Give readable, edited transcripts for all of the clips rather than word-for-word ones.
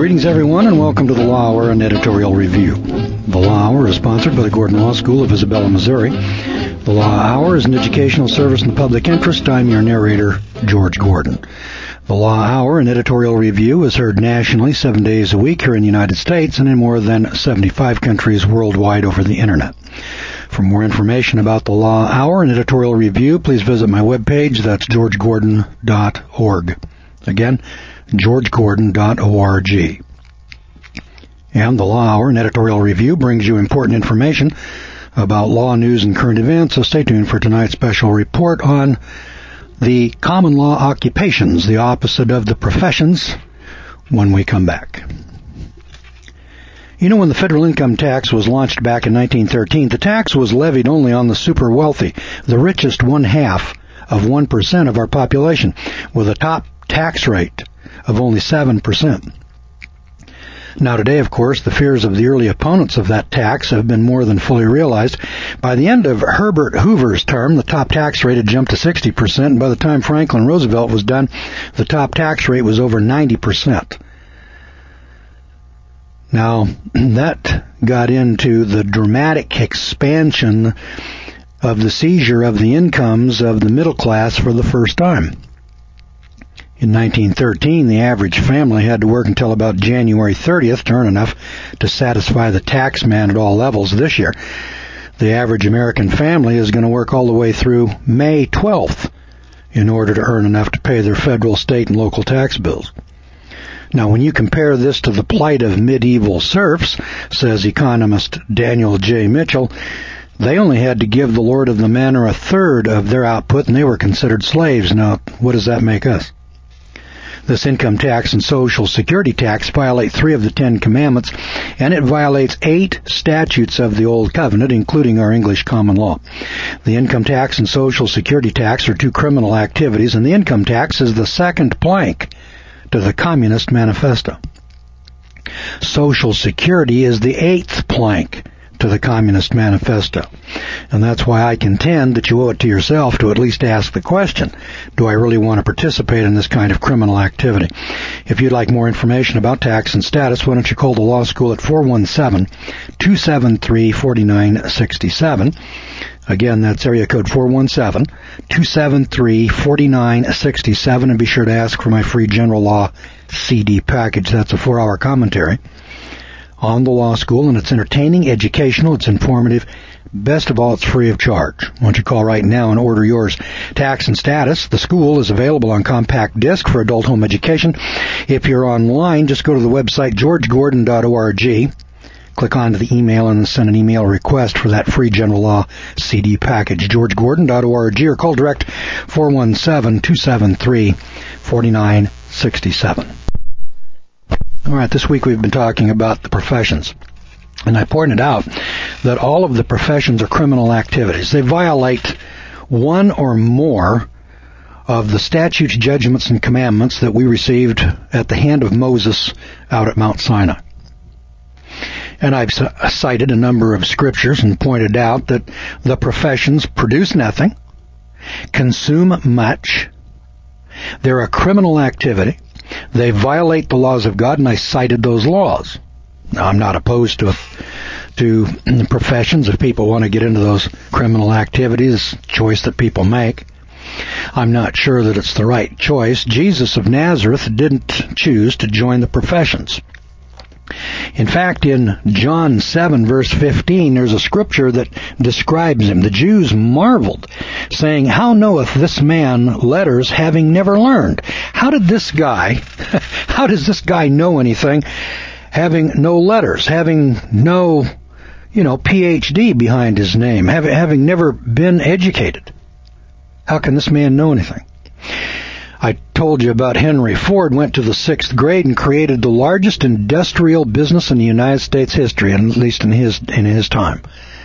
Greetings, everyone, and welcome to the Law Hour and Editorial Review. The Law Hour is sponsored by the Gordon Law School of Isabella, Missouri. The Law Hour is an educational service in the public interest. I'm your narrator, George Gordon. The Law Hour and Editorial Review is heard nationally 7 days a week here in the United States and in more than 75 countries worldwide over the Internet. For more information about the Law Hour and Editorial Review, please visit my webpage. That's georgegordon.org. Again, georgegordon.org. And the Law Hour and Editorial Review brings you important information about law news and current events, so stay tuned for tonight's special report on the common law occupations, the opposite of the professions, when we come back. You know, when the federal income tax was launched back in 1913, the tax was levied only on the super wealthy, the richest 0.5% of our population, with a top tax rate of only 7%. Now today, of course, the fears of the early opponents of that tax have been more than fully realized. By the end of Herbert Hoover's term, the top tax rate had jumped to 60%, and by the time Franklin Roosevelt was done, the top tax rate was over 90%. Now, that got into the dramatic expansion of the seizure of the incomes of the middle class for the first time. In 1913, the average family had to work until about January 30th to earn enough to satisfy the tax man at all levels. This year, the average American family is going to work all the way through May 12th in order to earn enough to pay their federal, state, and local tax bills. Now, when you compare this to the plight of medieval serfs, says economist Daniel J. Mitchell, they only had to give the lord of the manor a third of their output, and they were considered slaves. Now, what does that make us? This income tax and Social Security tax violate 3 of the 10 commandments, and it violates 8 statutes of the Old Covenant, including our English common law. The income tax and Social Security tax are 2 criminal activities, and the income tax is the second plank to the Communist Manifesto. Social Security is the 8th plank to the Communist Manifesto. And that's why I contend that you owe it to yourself to at least ask the question, do I really want to participate in this kind of criminal activity? If you'd like more information about tax and status, why don't you call the law school at 417-273-4967. Again, that's area code 417-273-4967, and be sure to ask for my free general law CD package. That's a 4-hour commentary on the law school, and it's entertaining, educational, it's informative. Best of all, it's free of charge. Why don't you call right now and order yours? Tax and Status, the school, is available on compact disc for adult home education. If you're online, just go to the website georgegordon.org, click on to the email, and send an email request for that free general law CD package, georgegordon.org, or call direct 417-273-4967. All right, this week we've been talking about the professions, and I pointed out that all of the professions are criminal activities. They violate one or more of the statutes, judgments, and commandments that we received at the hand of Moses out at Mount Sinai. And I've cited a number of scriptures and pointed out that the professions produce nothing, consume much, they're a criminal activity, they violate the laws of God, and I cited those laws. Now, I'm not opposed to professions. If people want to get into those criminal activities, choice that people make. I'm not sure that it's the right choice. Jesus of Nazareth didn't choose to join the professions. In fact, in John 7, verse 15, there's a scripture that describes him. The Jews marveled, saying, "How knoweth this man letters, having never learned?" How does this guy know anything, having no letters, having no, PhD behind his name, having never been educated? How can this man know anything? I told you about Henry Ford went to the 6th grade and created the largest industrial business in the United States history, at least in his time.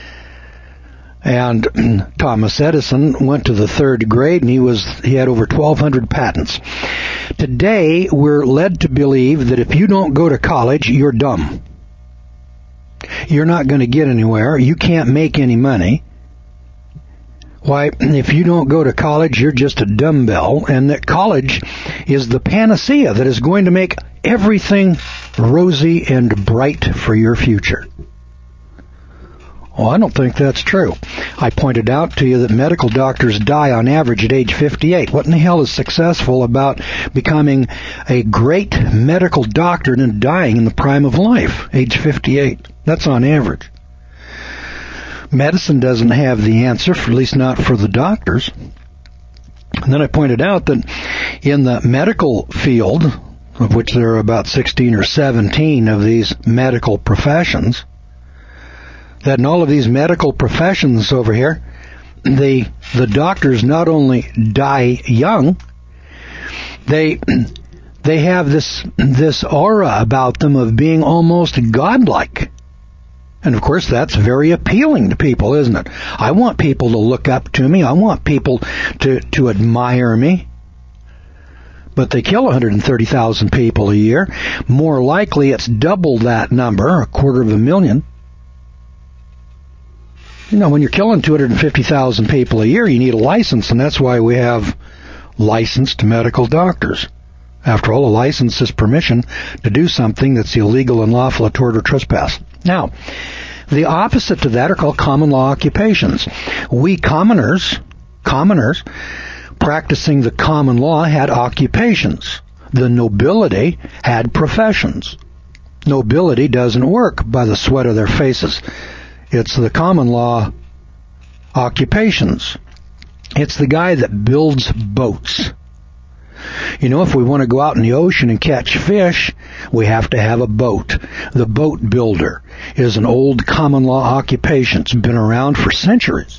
And Thomas Edison went to the 3rd grade and he had over 1,200 patents. Today, we're led to believe that if you don't go to college, you're dumb. You're not going to get anywhere. You can't make any money. Why, if you don't go to college, you're just a dumbbell, and that college is the panacea that is going to make everything rosy and bright for your future. Well, I don't think that's true. I pointed out to you that medical doctors die on average at age 58. What in the hell is successful about becoming a great medical doctor and dying in the prime of life, age 58? That's on average. Medicine doesn't have the answer, at least not for the doctors. And then I pointed out that in the medical field, of which there are about 16 or 17 of these medical professions, that in all of these medical professions over here, the doctors not only die young, they have this aura about them of being almost godlike. And of course that's very appealing to people, isn't it? I want people to look up to me. I want people to admire me. But they kill 130,000 people a year. More likely it's double that number, 250,000. You know, when you're killing 250,000 people a year, you need a license, and that's why we have licensed medical doctors. After all, a license is permission to do something that's illegal, unlawful, a tort, or trespass. Now, the opposite to that are called common law occupations. We commoners practicing the common law had occupations. The nobility had professions. Nobility doesn't work by the sweat of their faces. It's the common law occupations. It's the guy that builds boats. You know, if we want to go out in the ocean and catch fish, we have to have a boat. The boat builder is an old common law occupation. It's been around for centuries.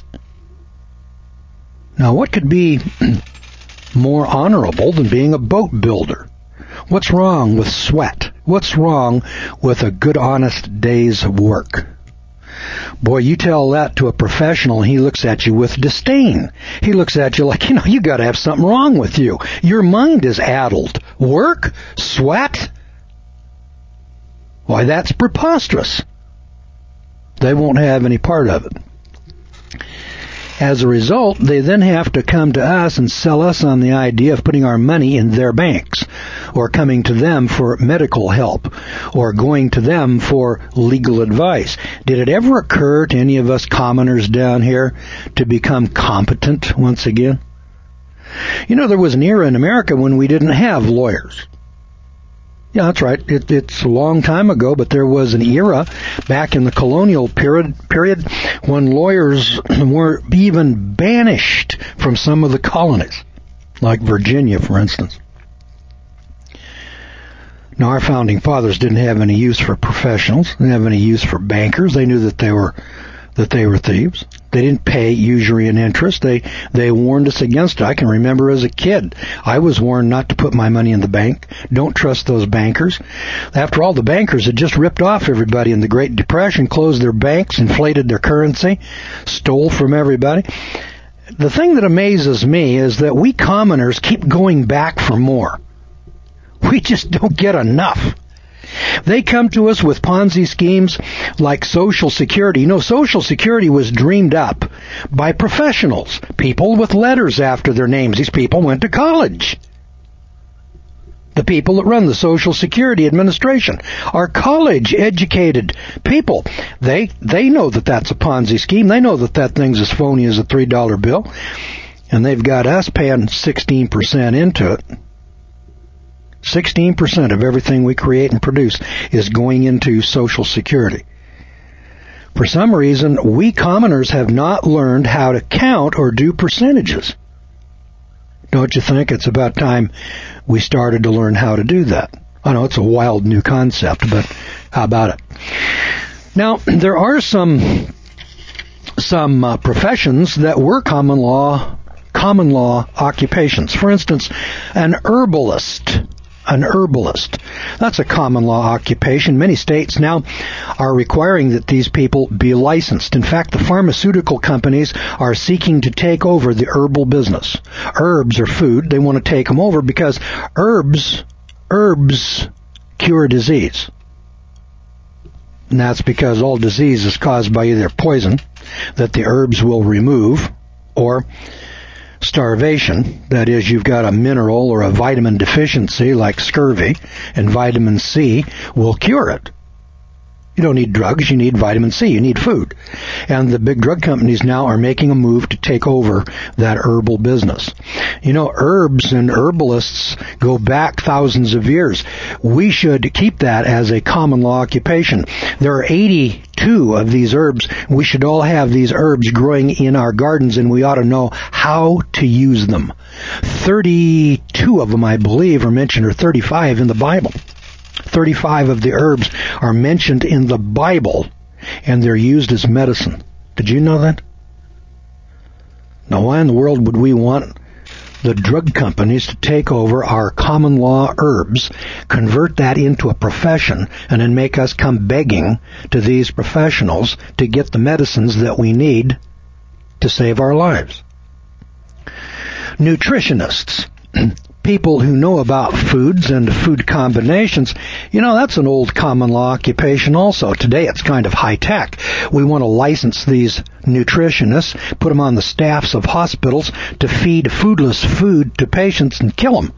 Now, what could be more honorable than being a boat builder? What's wrong with sweat? What's wrong with a good, honest day's work? Boy, you tell that to a professional, he looks at you with disdain. He looks at you like, you got to have something wrong with you. Your mind is addled. Work? Sweat? Why, that's preposterous. They won't have any part of it. As a result, they then have to come to us and sell us on the idea of putting our money in their banks, or coming to them for medical help, or going to them for legal advice. Did it ever occur to any of us commoners down here to become competent once again? You know, there was an era in America when we didn't have lawyers. Yeah, that's right. It's a long time ago, but there was an era back in the colonial period when lawyers were even banished from some of the colonies, like Virginia, for instance. Now, our founding fathers didn't have any use for professionals. They didn't have any use for bankers. They knew that they were thieves. They didn't pay usury and interest. They warned us against it. I can remember as a kid, I was warned not to put my money in the bank. Don't trust those bankers. After all, the bankers had just ripped off everybody in the Great Depression, closed their banks, inflated their currency, stole from everybody. The thing that amazes me is that we commoners keep going back for more. We just don't get enough. They come to us with Ponzi schemes like Social Security. You know, Social Security was dreamed up by professionals, people with letters after their names. These people went to college. The people that run the Social Security Administration are college-educated people. They know that that's a Ponzi scheme. They know that thing's as phony as a $3 bill. And they've got us paying 16% into it. 16% of everything we create and produce is going into Social Security. For some reason, we commoners have not learned how to count or do percentages. Don't you think it's about time we started to learn how to do that? I know it's a wild new concept, but how about it? Now, there are some professions that were common law occupations. For instance, an herbalist. That's a common law occupation. Many states now are requiring that these people be licensed. In fact, the pharmaceutical companies are seeking to take over the herbal business. Herbs are food. They want to take them over because herbs cure disease. And that's because all disease is caused by either poison that the herbs will remove or starvation, that is, you've got a mineral or a vitamin deficiency like scurvy, and vitamin C will cure it. You don't need drugs, you need vitamin C, you need food. And the big drug companies now are making a move to take over that herbal business. You know, herbs and herbalists go back thousands of years. We should keep that as a common law occupation. There are 82 of these herbs. We should all have these herbs growing in our gardens, and we ought to know how to use them. 32 of them, I believe, are mentioned, or 35 in the Bible. 35 of the herbs are mentioned in the Bible, and they're used as medicine. Did you know that? Now, why in the world would we want the drug companies to take over our common law herbs, convert that into a profession, and then make us come begging to these professionals to get the medicines that we need to save our lives? Nutritionists, people who know about foods and food combinations, you know, that's an old common law occupation also. Today it's kind of high tech. We want to license these nutritionists, put them on the staffs of hospitals to feed foodless food to patients and kill them.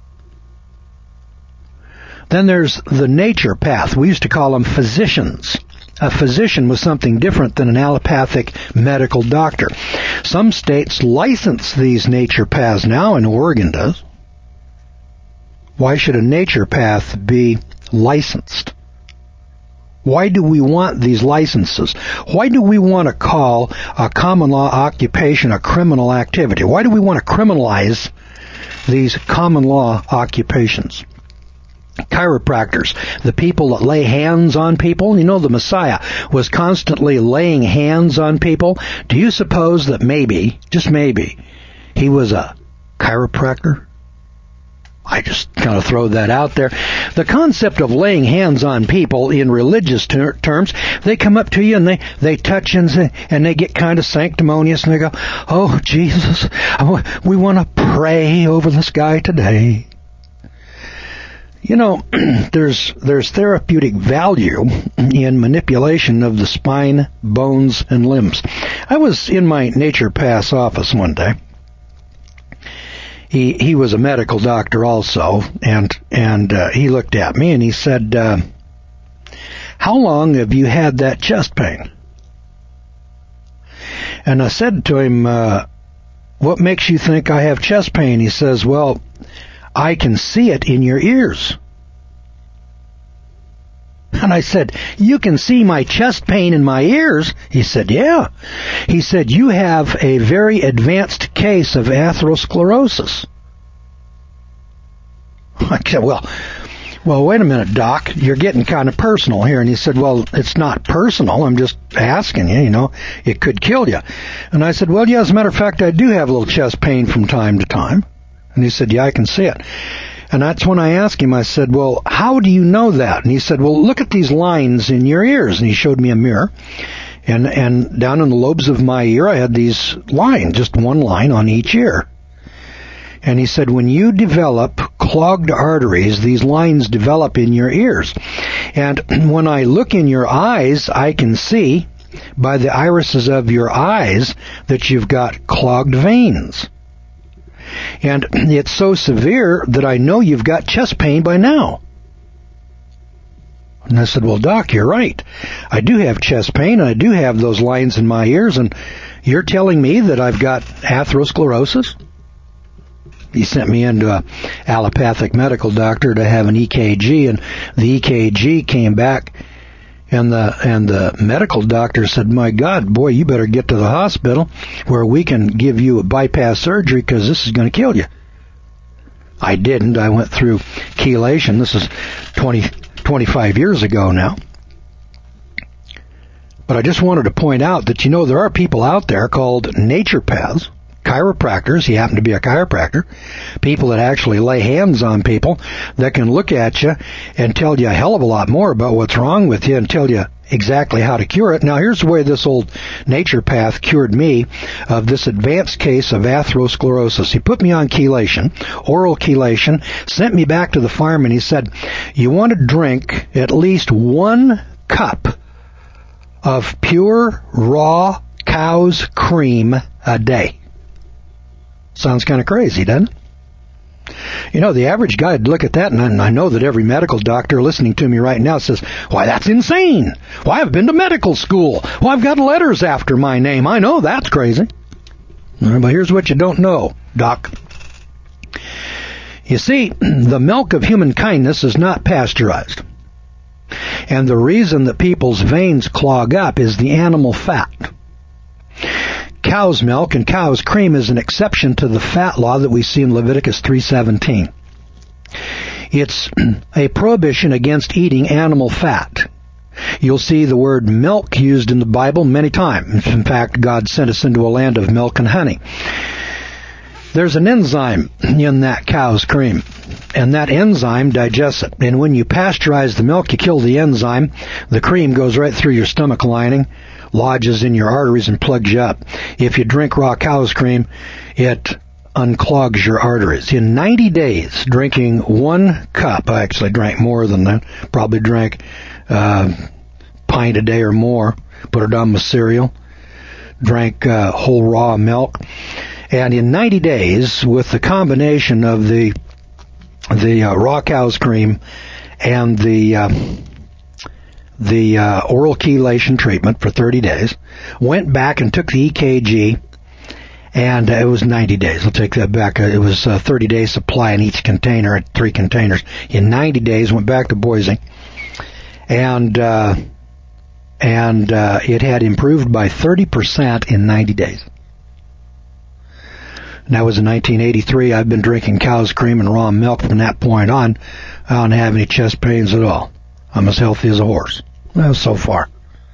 Then there's the naturopath. We used to call them physicians. A physician was something different than an allopathic medical doctor. Some states license these naturopaths now, and Oregon does. Why should a naturopath be licensed? Why do we want these licenses? Why do we want to call a common law occupation a criminal activity? Why do we want to criminalize these common law occupations? Chiropractors, the people that lay hands on people. You know, the Messiah was constantly laying hands on people. Do you suppose that maybe, just maybe, he was a chiropractor? I just kind of throw that out there. The concept of laying hands on people in religious terms, they come up to you and they touch and they get kind of sanctimonious and they go, "Oh, Jesus, we want to pray over this guy today." You know, there's therapeutic value in manipulation of the spine, bones, and limbs. I was in my naturopath's office one day. He was a medical doctor also, and he looked at me and he said, "How long have you had that chest pain?" And I said to him, "What makes you think I have chest pain?" He says, "Well, I can see it in your ears." And I said, "You can see my chest pain in my ears?" He said, "Yeah." He said, "You have a very advanced case of atherosclerosis." I said, well, wait a minute, Doc. You're getting kind of personal here. And he said, "Well, it's not personal. I'm just asking you, it could kill you." And I said, "Well, yeah, as a matter of fact, I do have a little chest pain from time to time." And he said, "Yeah, I can see it." And that's when I asked him, I said, "Well, how do you know that?" And he said, "Well, look at these lines in your ears." And he showed me a mirror. And down in the lobes of my ear, I had these lines, just one line on each ear. And he said, when you develop clogged arteries, these lines develop in your ears. And when I look in your eyes, I can see by the irises of your eyes that you've got clogged veins. And it's so severe that I know you've got chest pain by now. And I said, "Well, Doc, you're right. I do have chest pain, and I do have those lines in my ears, and you're telling me that I've got atherosclerosis?" He sent me into an allopathic medical doctor to have an EKG, and the EKG came back, and the medical doctor said, "My God, boy, you better get to the hospital where we can give you a bypass surgery because this is going to kill you." I didn't. I went through chelation. This is 25 years ago now. But I just wanted to point out that, there are people out there called naturopaths, chiropractors. He happened to be a chiropractor. People that actually lay hands on people that can look at you and tell you a hell of a lot more about what's wrong with you and tell you exactly how to cure it. Now, here's the way this old naturopath cured me of this advanced case of atherosclerosis. He put me on chelation, oral chelation, sent me back to the farm, and he said, "You want to drink at least 1 cup of pure, raw cow's cream a day." Sounds kind of crazy, doesn't it? You know, the average guy would look at that, and I know that every medical doctor listening to me right now says, why, that's insane. Why, I've been to medical school. Well, I've got letters after my name. I know that's crazy. But here's what you don't know, Doc. You see, the milk of human kindness is not pasteurized. And the reason that people's veins clog up is the animal fat. Cow's milk and cow's cream is an exception to the fat law that we see in Leviticus 3:17. It's a prohibition against eating animal fat. You'll see the word milk used in the Bible many times. In fact, God sent us into a land of milk and honey. There's an enzyme in that cow's cream, and that enzyme digests it. And when you pasteurize the milk, you kill the enzyme. The cream goes right through your stomach lining, lodges in your arteries, and plugs you up. If you drink raw cow's cream, it unclogs your arteries. In 90 days, drinking 1 cup, I actually drank more than that, probably drank pint a day or more, put it on my cereal, drank whole raw milk. And in 90 days, with the combination of the raw cow's cream and the oral chelation treatment for 30 days, went back and took the EKG, and it was 90 days. I'll take that back. It was a 30-day supply in each container, 3 containers. In 90 days, went back to Boise, and it had improved by 30% in 90 days. And that was in 1983. I've been drinking cow's cream and raw milk from that point on. I don't have any chest pains at all. I'm as healthy as a horse. Well, so far.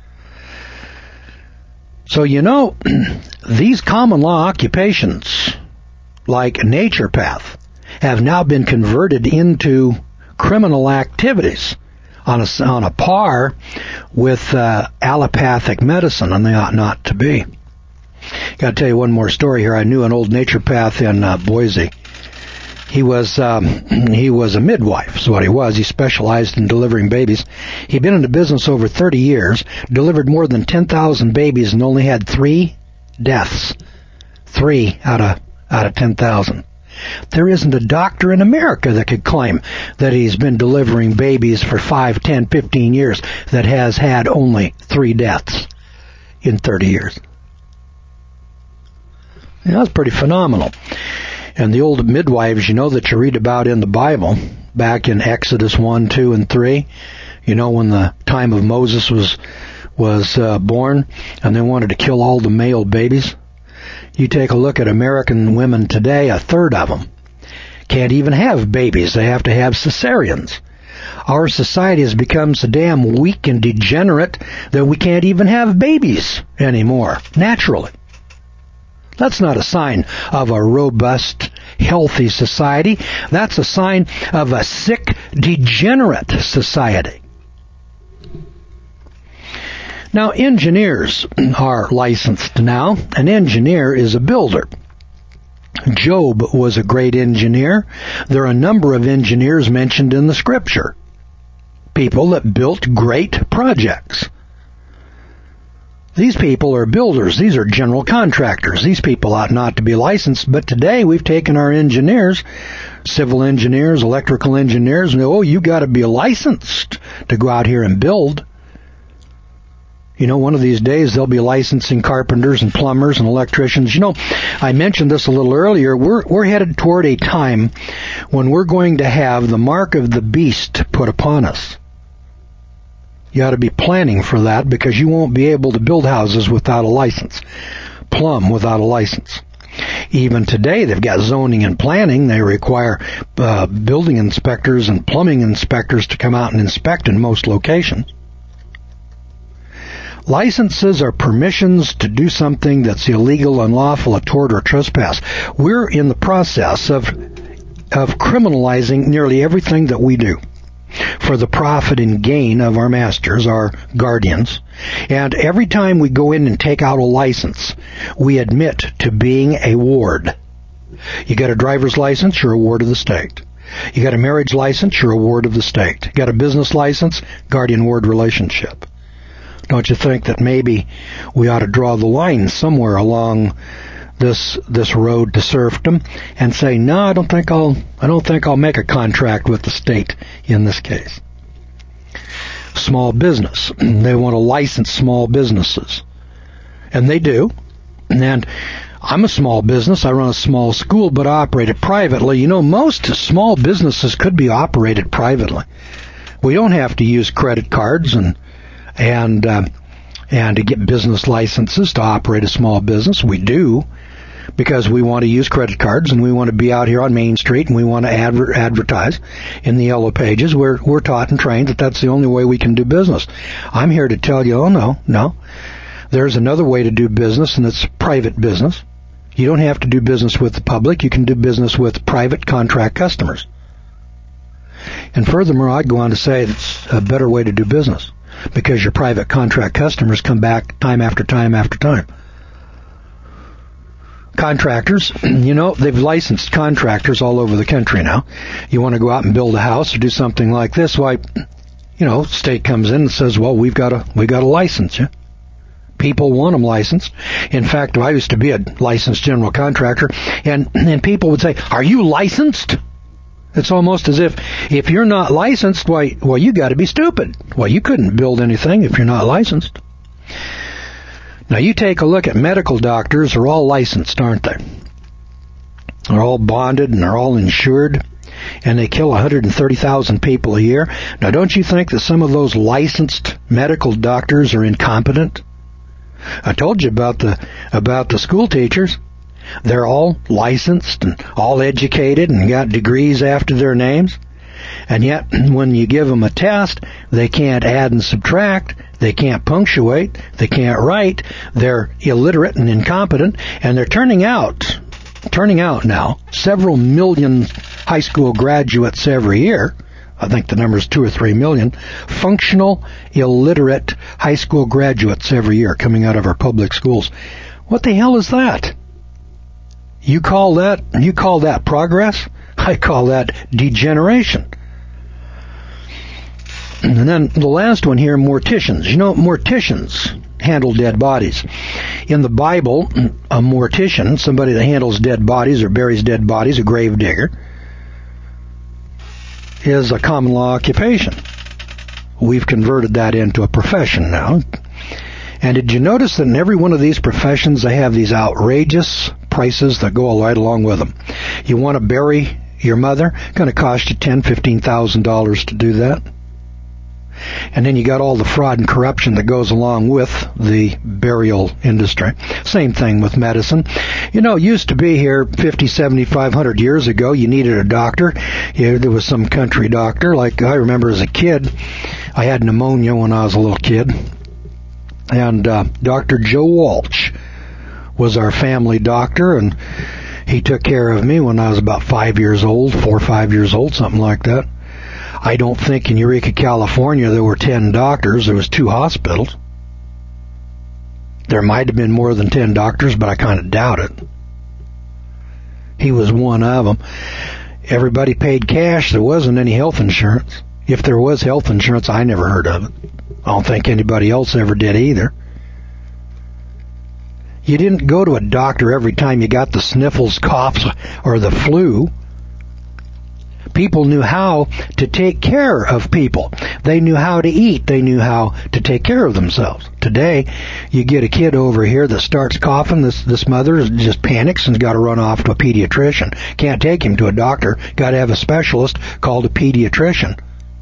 So, you know, these common law occupations, like naturopath, have now been converted into criminal activities on a par with allopathic medicine, and they ought not to be. Got to tell you one more story here. I knew an old naturopath in Boise. He was a midwife, is what he was. He specialized in delivering babies. He'd been in the business over 30 years, delivered more than 10,000 babies, and only had 3 deaths. 3 out of 10,000. There isn't a doctor in America that could claim that he's been delivering babies for 5, 10, 15 years that has had only 3 deaths in 30 years. Yeah, that's pretty phenomenal. And the old midwives, you know, that you read about in the Bible, back in Exodus 1, 2, and 3, you know, when the time of Moses was born, and they wanted to kill all the male babies. You take a look at American women today, 1/3 of them can't even have babies. They have to have cesareans. Our society has become so damn weak and degenerate that we can't even have babies anymore, naturally. That's not a sign of a robust, healthy society. That's a sign of a sick, degenerate society. Now, engineers are licensed now. An engineer is a builder. Job was a great engineer. There are a number of engineers mentioned in the Scripture. People that built great projects. These people are builders. These are general contractors. These people ought not to be licensed, but today we've taken our engineers, civil engineers, electrical engineers, and you've got to be licensed to go out here and build. You know, one of these days they'll be licensing carpenters and plumbers and electricians. You know, I mentioned this a little earlier. We're headed toward a time when we're going to have the mark of the beast put upon us. You ought to be planning for that, because you won't be able to build houses without a license, plumb without a license. Even today, they've got zoning and planning. They require building inspectors and plumbing inspectors to come out and inspect in most locations. Licenses are permissions to do something that's illegal, unlawful, a tort, or trespass. We're in the process of criminalizing nearly everything that we do for the profit and gain of our masters, our guardians. And every time we go in and take out a license, we admit to being a ward. You got a driver's license, you're a ward of the state. You got a marriage license, you're a ward of the state. You got a business license, guardian-ward relationship. Don't you think that maybe we ought to draw the line somewhere along this road to serfdom and say, no, I don't think I'll make a contract with the state in this case. Small business. They want to license small businesses. And they do. And I'm a small business. I run a small school, but I operate it privately. You know, most small businesses could be operated privately. We don't have to use credit cards and to get business licenses to operate a small business. We do, because we want to use credit cards and we want to be out here on Main Street and we want to advertise in the Yellow Pages. We're taught and trained that that's the only way we can do business. I'm here to tell you, no. There's another way to do business, and it's private business. You don't have to do business with the public. You can do business with private contract customers. And furthermore, I'd go on to say it's a better way to do business, because your private contract customers come back time after time after time. Contractors, you know, they've licensed contractors all over the country now. You want to go out and build a house or do something like this, why, you know, state comes in and says, well, we got to license you. People want them licensed. In fact, I used to be a licensed general contractor, and people would say, are you licensed? It's almost as if you're not licensed, well, you got to be stupid. Well, you couldn't build anything if you're not licensed. Now, you take a look at medical doctors. They're all licensed, aren't they? They're all bonded and they're all insured, and they kill 130,000 people a year. Now, don't you think that some of those licensed medical doctors are incompetent? I told you about the school teachers. They're all licensed and all educated and got degrees after their names. And yet, when you give them a test, they can't add and subtract. They can't punctuate. They can't write. They're illiterate and incompetent. And they're turning out now several million high school graduates every year. I think the number is 2 or 3 million, functional, illiterate high school graduates every year coming out of our public schools. What the hell is that? You call that progress? I call that degeneration. And then the last one here, morticians. You know, morticians handle dead bodies. In the Bible, a mortician, somebody that handles dead bodies or buries dead bodies, a grave digger, is a common law occupation. We've converted that into a profession now. And did you notice that in every one of these professions they have these outrageous prices that go right along with them? You want to bury your mother? It's going to cost you $10,000, $15,000 to do that. And then you got all the fraud and corruption that goes along with the burial industry. Same thing with medicine. You know, it used to be here 50, 7500 years ago, you needed a doctor. There was some country doctor. Like I remember as a kid, I had pneumonia when I was a little kid. And Dr. Joe Walsh was our family doctor, and he took care of me when I was about 4 or 5 years old, something like that. I don't think in Eureka, California, there were 10 doctors. There was 2 hospitals. There might have been more than 10 doctors, but I kind of doubt it. He was one of them. Everybody paid cash. There wasn't any health insurance. If there was health insurance, I never heard of it. I don't think anybody else ever did either. You didn't go to a doctor every time you got the sniffles, coughs, or the flu. People knew how to take care of people. They knew how to eat. They knew how to take care of themselves. Today, you get a kid over here that starts coughing. This mother just panics and's got to run off to a pediatrician. Can't take him to a doctor. Got to have a specialist called a pediatrician.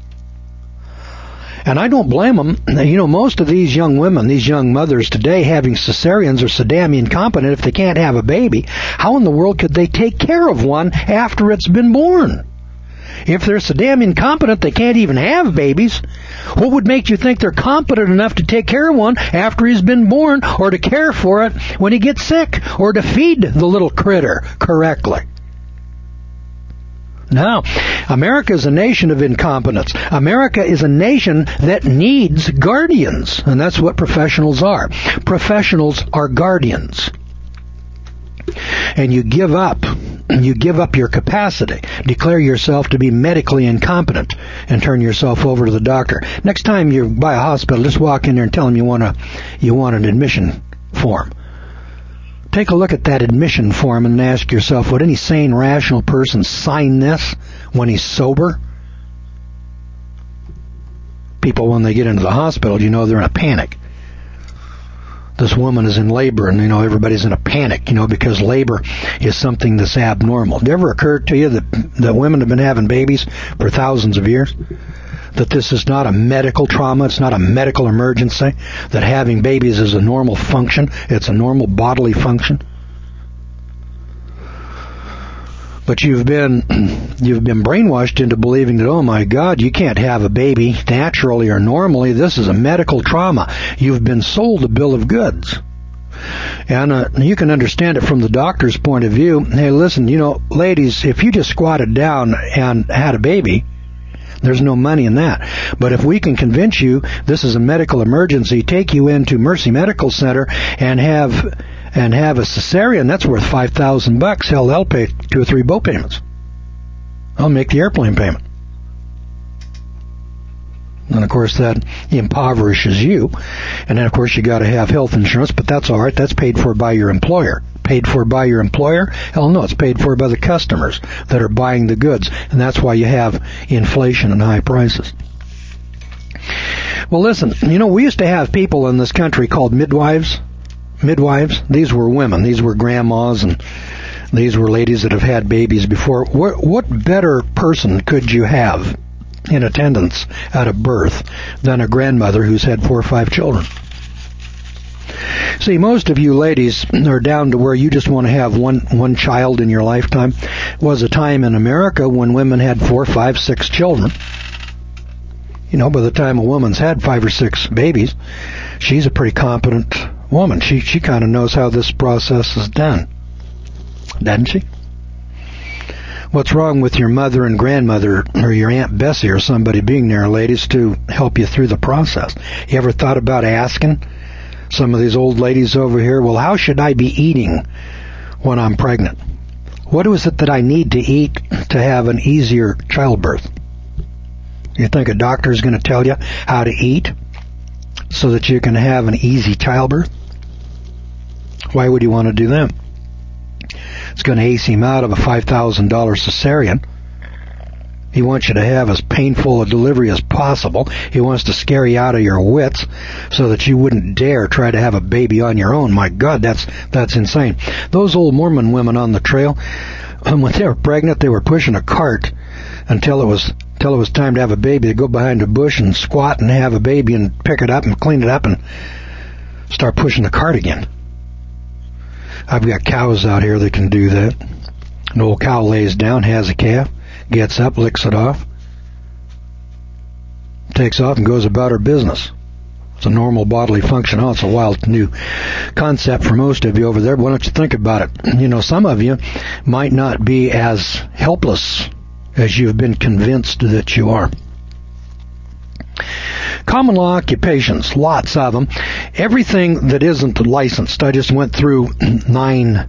And I don't blame them. You know, most of these young women, these young mothers today having cesareans are so damn incompetent. If they can't have a baby, how in the world could they take care of one after it's been born? If they're so damn incompetent they can't even have babies, what would make you think they're competent enough to take care of one after he's been born, or to care for it when he gets sick, or to feed the little critter correctly? Now, America is a nation of incompetence. America is a nation that needs guardians, and that's what professionals are. Professionals are guardians. And you give up your capacity, declare yourself to be medically incompetent, and turn yourself over to the doctor. Next time you're by a hospital, just walk in there and tell them you want an admission form. Take a look at that admission form and ask yourself, would any sane, rational person sign this when he's sober? People, when they get into the hospital, they're in a panic. This woman is in labor, and everybody's in a panic, because labor is something that's abnormal. Did it ever occur to you that women have been having babies for thousands of years? That this is not a medical trauma, it's not a medical emergency, that having babies is a normal function, it's a normal bodily function? But you've been brainwashed into believing that, oh my God, you can't have a baby naturally or normally. This is a medical trauma. You've been sold a bill of goods. And you can understand it from the doctor's point of view. Hey, listen, ladies, if you just squatted down and had a baby, there's no money in that. But if we can convince you this is a medical emergency, take you into Mercy Medical Center and have a cesarean, that's worth $5,000. Hell, they'll pay 2 or 3 boat payments. I'll make the airplane payment. And of course that impoverishes you. And then of course you got to have health insurance, but that's all right. That's paid for by your employer. Paid for by your employer? Hell no, it's paid for by the customers that are buying the goods. And that's why you have inflation and high prices. Well, listen, we used to have people in this country called midwives. Midwives, these were women. These were grandmas, and these were ladies that have had babies before. What better person could you have in attendance at a birth than a grandmother who's had 4 or 5 children? See, most of you ladies are down to where you just want to have one child in your lifetime. There was a time in America when women had 4, 5, 6 children. By the time a woman's had 5 or 6 babies, she's a pretty competent woman. She kind of knows how this process is done, doesn't she? What's wrong with your mother and grandmother or your Aunt Bessie or somebody being there, ladies, to help you through the process? You ever thought about asking some of these old ladies over here, well, how should I be eating when I'm pregnant? What is it that I need to eat to have an easier childbirth? You think a doctor is going to tell you how to eat so that you can have an easy childbirth? Why would you want to do that? It's going to ace him out of a $5,000 cesarean. He wants you to have as painful a delivery as possible. He wants to scare you out of your wits so that you wouldn't dare try to have a baby on your own. My God, that's insane. Those old Mormon women on the trail, when they were pregnant, they were pushing a cart until it was time to have a baby. They'd go behind a bush and squat and have a baby and pick it up and clean it up and start pushing the cart again. I've got cows out here that can do that. An old cow lays down, has a calf, gets up, licks it off, takes off and goes about her business. It's a normal bodily function. Oh, it's a wild new concept for most of you over there, but why don't you think about it? Some of you might not be as helpless as you've been convinced that you are. Common law occupations, lots of them. Everything that isn't licensed. I just went through nine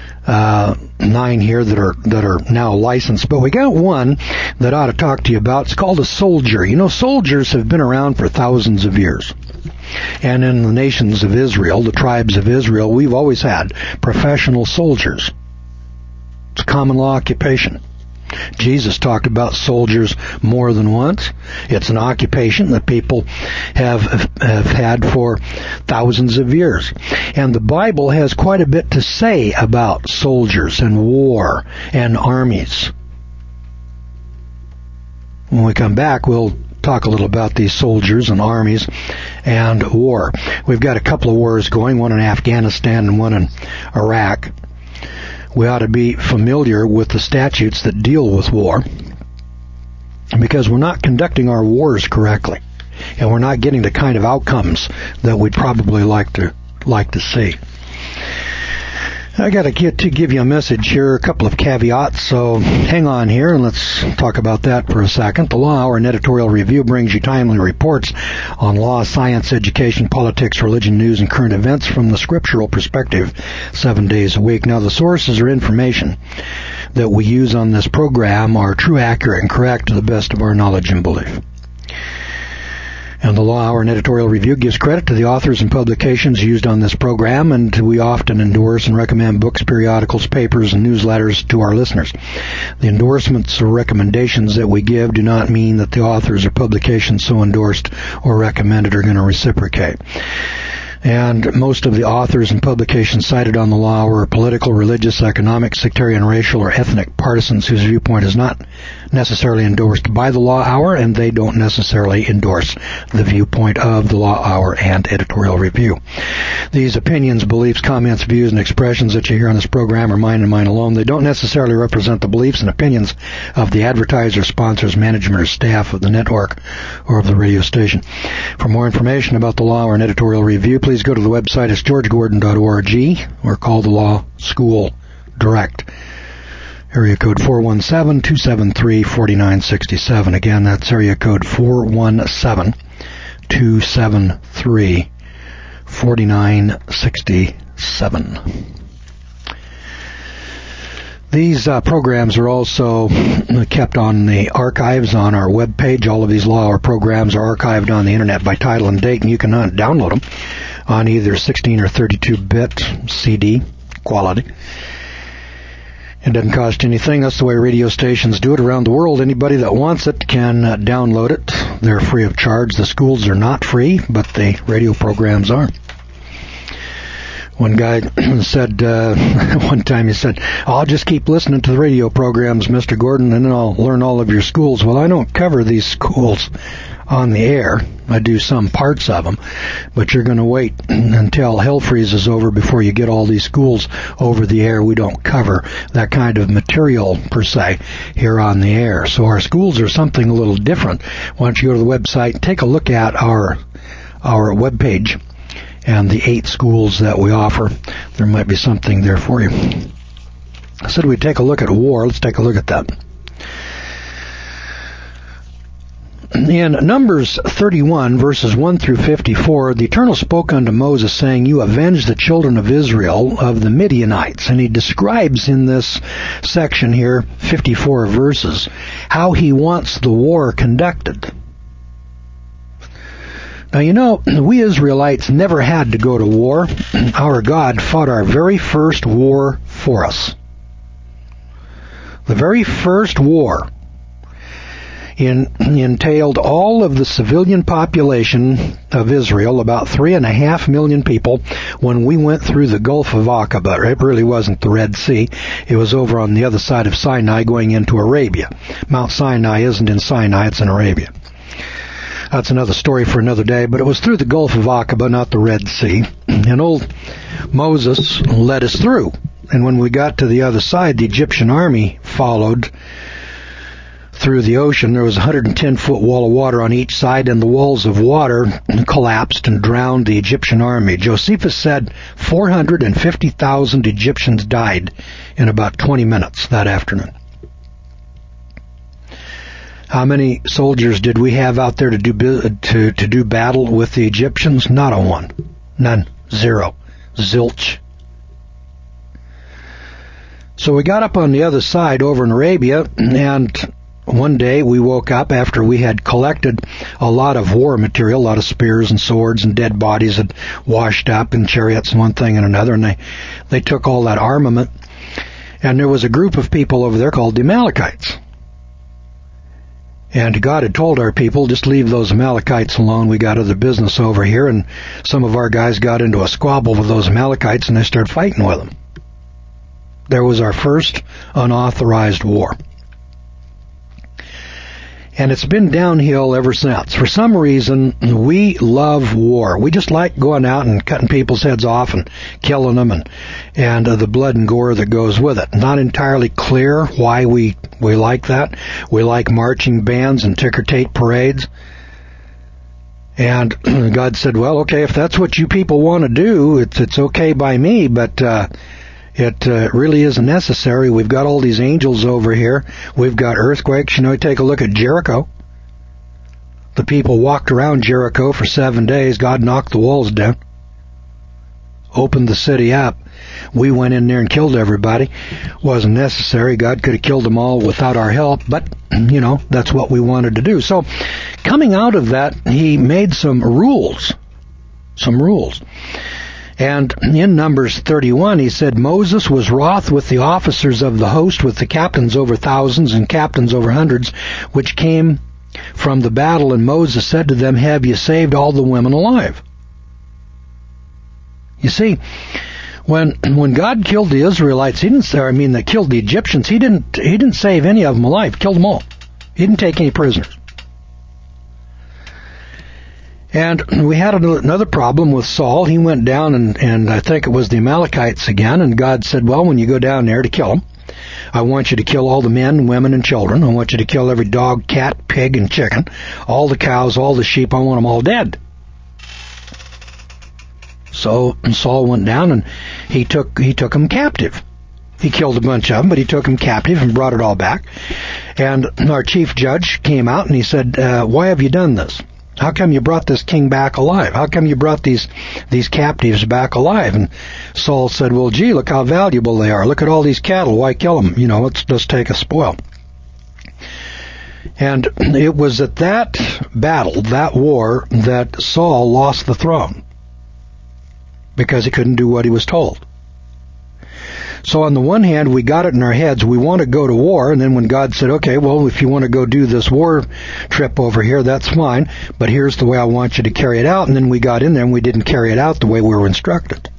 here that are now licensed, but we got one that I ought to talk to you about. It's called a soldier. Soldiers have been around for thousands of years. And in the nations of Israel, the tribes of Israel, we've always had professional soldiers. It's a common law occupation. Jesus talked about soldiers more than once. It's an occupation that people have had for thousands of years. And the Bible has quite a bit to say about soldiers and war and armies. When we come back, we'll talk a little about these soldiers and armies and war. We've got a couple of wars going, one in Afghanistan and one in Iraq. We ought to be familiar with the statutes that deal with war, because we're not conducting our wars correctly, and we're not getting the kind of outcomes that we'd probably like to see. I got to give you a message here, a couple of caveats, so hang on here and let's talk about that for a second. The Law Hour and Editorial Review brings you timely reports on law, science, education, politics, religion, news, and current events from the scriptural perspective 7 days a week. Now, the sources or information that we use on this program are true, accurate, and correct to the best of our knowledge and belief. And the Law Hour and Editorial Review gives credit to the authors and publications used on this program, and we often endorse and recommend books, periodicals, papers, and newsletters to our listeners. The endorsements or recommendations that we give do not mean that the authors or publications so endorsed or recommended are going to reciprocate. And most of the authors and publications cited on the Law Hour are political, religious, economic, sectarian, racial, or ethnic partisans whose viewpoint is not necessarily endorsed by the Law Hour, and they don't necessarily endorse the viewpoint of the Law Hour and Editorial Review. These opinions, beliefs, comments, views, and expressions that you hear on this program are mine and mine alone. They don't necessarily represent the beliefs and opinions of the advertiser, sponsors, management, or staff of the network or of the radio station. For more information about the Law Hour and Editorial Review, please go to the website. It's georgegordon.org, or call the Law School direct. Area code 417-273-4967. Again, that's area code 417-273-4967. These programs are also kept on the archives on our webpage. All of these Law Hour programs are archived on the internet by title and date, and you can download them on either 16 or 32-bit CD quality. It doesn't cost anything. That's the way radio stations do it around the world. Anybody that wants it can download it. They're free of charge. The schools are not free, but the radio programs are. One guy said, one time he said, I'll just keep listening to the radio programs, Mr. Gordon, and then I'll learn all of your schools. Well, I don't cover these schools on the air. I do some parts of them, but you're going to wait until hell freezes over before you get all these schools over the air. We don't cover that kind of material, per se, here on the air. So our schools are something a little different. Why don't you go to the website, take a look at our webpage, and the 8 schools that we offer. There might be something there for you. I said we'd take a look at war. Let's take a look at that. In Numbers 31, verses 1 through 54, the Eternal spoke unto Moses, saying, You avenge the children of Israel of the Midianites. And he describes in this section here, 54 verses, how he wants the war conducted. Now, you know, we Israelites never had to go to war. Our God fought our very first war for us. The very first war entailed all of the civilian population of Israel, about 3.5 million people, when we went through the Gulf of Aqaba. It really wasn't the Red Sea. It was over on the other side of Sinai going into Arabia. Mount Sinai isn't in Sinai, it's in Arabia. That's another story for another day, but it was through the Gulf of Aqaba, not the Red Sea. And old Moses led us through. And when we got to the other side, the Egyptian army followed through the ocean. There was a 110-foot wall of water on each side, and the walls of water collapsed and drowned the Egyptian army. Josephus said 450,000 Egyptians died in about 20 minutes that afternoon. How many soldiers did we have out there to do battle with the Egyptians? Not a one. None. Zero. Zilch. So we got up on the other side over in Arabia, and one day we woke up after we had collected a lot of war material, a lot of spears and swords and dead bodies had washed up in chariots and one thing and another, and they took all that armament. And there was a group of people over there called the Amalekites. And God had told our people, just leave those Amalekites alone. We got other business over here. And some of our guys got into a squabble with those Amalekites, and they started fighting with them. There was our first unauthorized war. And it's been downhill ever since. For some reason, we love war. We just like going out and cutting people's heads off and killing them and the blood and gore that goes with it. Not entirely clear why we like that. We like marching bands and ticker tape parades. And God said, well, okay, if that's what you people want to do, it's okay by me, but it really isn't necessary. We've got all these angels over here. We've got earthquakes. You know, take a look at Jericho. The people walked around Jericho for 7 days. God knocked the walls down, opened the city up, we went in there and killed everybody. Wasn't necessary. God could have killed them all without our help, but, that's what we wanted to do. So, coming out of that, he made some rules. And in Numbers 31, he said, Moses was wroth with the officers of the host, with the captains over thousands and captains over hundreds, which came from the battle, and Moses said to them, have you saved all the women alive? You see, when God killed the Israelites, that killed the Egyptians, he didn't save any of them alive, killed them all. He didn't take any prisoners. And we had another problem with Saul. He went down and I think it was the Amalekites again, and God said, well, when you go down there to kill them, I want you to kill all the men, women, and children. I want you to kill every dog, cat, pig, and chicken, all the cows, all the sheep. I want them all dead. So Saul went down and he took them captive. He killed a bunch of them, but he took them captive and brought it all back. And our chief judge came out and he said, why have you done this? How come you brought this king back alive? How come you brought these captives back alive? And Saul said, well, gee, look how valuable they are. Look at all these cattle. Why kill them? Let's take a spoil. And it was at that battle, that war, that Saul lost the throne, because he couldn't do what he was told. So on the one hand, we got it in our heads, we want to go to war, and then when God said, okay, well, if you want to go do this war trip over here, that's fine, but here's the way I want you to carry it out, and then we got in there and we didn't carry it out the way we were instructed.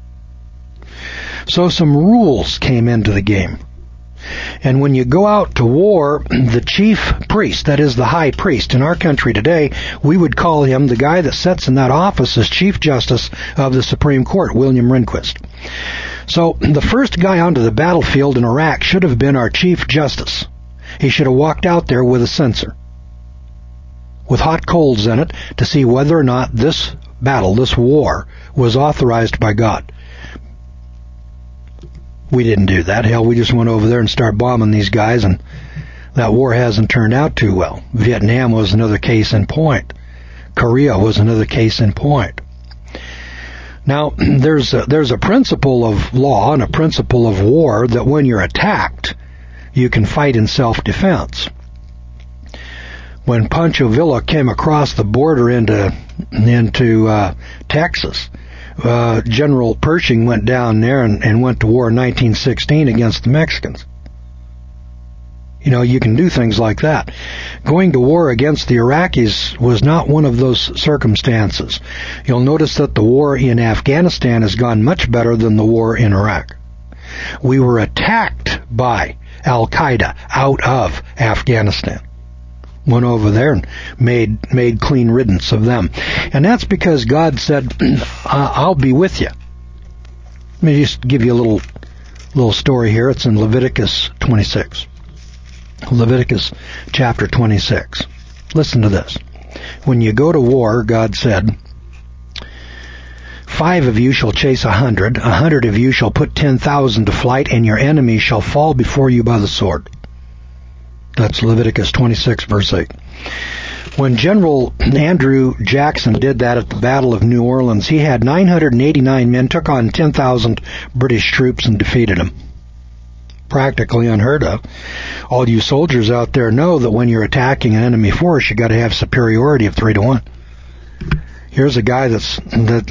So some rules came into the game. And when you go out to war, the chief priest, that is the high priest in our country today, we would call him, the guy that sits in that office as Chief Justice of the Supreme Court, William Rehnquist. So the first guy onto the battlefield in Iraq should have been our Chief Justice. He should have walked out there with a censer, with hot coals in it, to see whether or not this battle, this war, was authorized by God. We didn't do that. Hell, we just went over there and started bombing these guys, and that war hasn't turned out too well. Vietnam was another case in point. Korea was another case in point. Now, there's a principle of law and a principle of war that when you're attacked, you can fight in self-defense. When Pancho Villa came across the border into Texas, General Pershing went down there and went to war in 1916 against the Mexicans. You can do things like that. Going to war against the Iraqis was not one of those circumstances. You'll notice that the war in Afghanistan has gone much better than the war in Iraq. We were attacked by Al-Qaeda out of Afghanistan. Went over there and made clean riddance of them. And that's because God said, I'll be with you. Let me just give you a little story here. It's in Leviticus 26. Leviticus chapter 26. Listen to this. When you go to war, God said, 5 of you shall chase 100, 100 of you shall put 10,000 to flight, and your enemy shall fall before you by the sword. That's Leviticus 26, verse 8. When General Andrew Jackson did that at the Battle of New Orleans, he had 989 men, took on 10,000 British troops, and defeated them. Practically unheard of. All you soldiers out there know that when you're attacking an enemy force, you got to have superiority of 3-1. Here's a guy that's